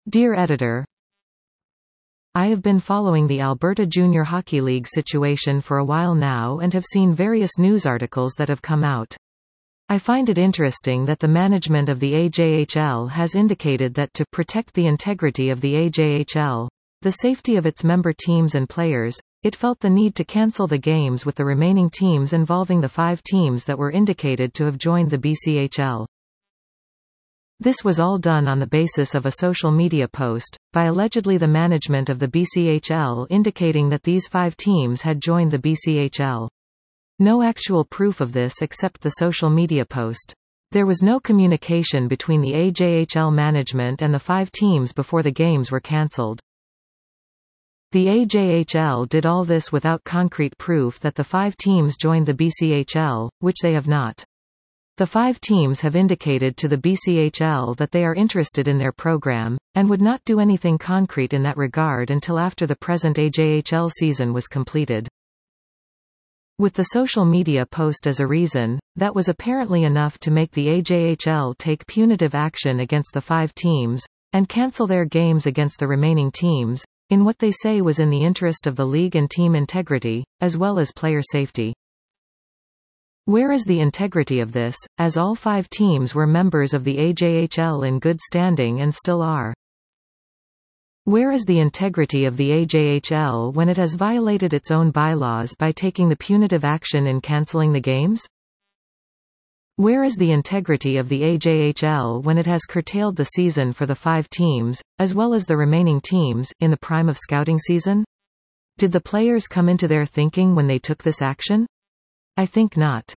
Dear Editor, I have been following the Alberta Junior Hockey League situation for a while now and have seen various news articles that have come out. I find it interesting that the management of the AJHL has indicated that to protect the integrity of the AJHL, the safety of its member teams and players, it felt the need to cancel the games with the remaining teams involving the 5 teams that were indicated to have joined the BCHL. This was all done on the basis of a social media post, by allegedly the management of the BCHL indicating that these 5 teams had joined the BCHL. No actual proof of this except the social media post. There was no communication between the AJHL management and the 5 teams before the games were cancelled. The AJHL did all this without concrete proof that the 5 teams joined the BCHL, which they have not. The 5 teams have indicated to the BCHL that they are interested in their program, and would not do anything concrete in that regard until after the present AJHL season was completed. With the social media post as a reason, that was apparently enough to make the AJHL take punitive action against the 5 teams, and cancel their games against the remaining teams, in what they say was in the interest of the league and team integrity, as well as player safety. Where is the integrity of this, as all 5 teams were members of the AJHL in good standing and still are? Where is the integrity of the AJHL when it has violated its own bylaws by taking the punitive action in cancelling the games? Where is the integrity of the AJHL when it has curtailed the season for the 5 teams, as well as the remaining teams, in the prime of scouting season? Did the players come into their thinking when they took this action? I think not.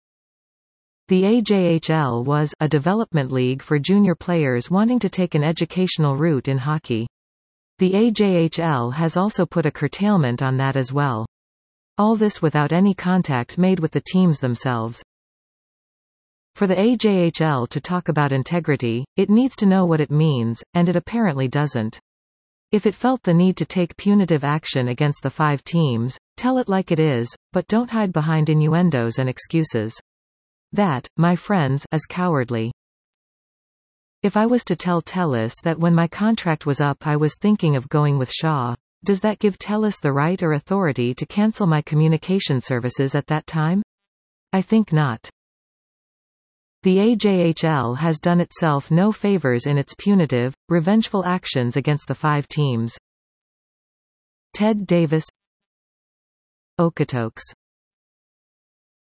The AJHL was a development league for junior players wanting to take an educational route in hockey. The AJHL has also put a curtailment on that as well. All this without any contact made with the teams themselves. For the AJHL to talk about integrity, it needs to know what it means, and it apparently doesn't. If it felt the need to take punitive action against the 5 teams, tell it like it is, but don't hide behind innuendos and excuses. That, my friends, is cowardly. If I was to tell TELUS that when my contract was up I was thinking of going with Shaw, does that give TELUS the right or authority to cancel my communication services at that time? I think not. The AJHL has done itself no favors in its punitive, revengeful actions against the 5 teams. Ted Davis, Okotoks.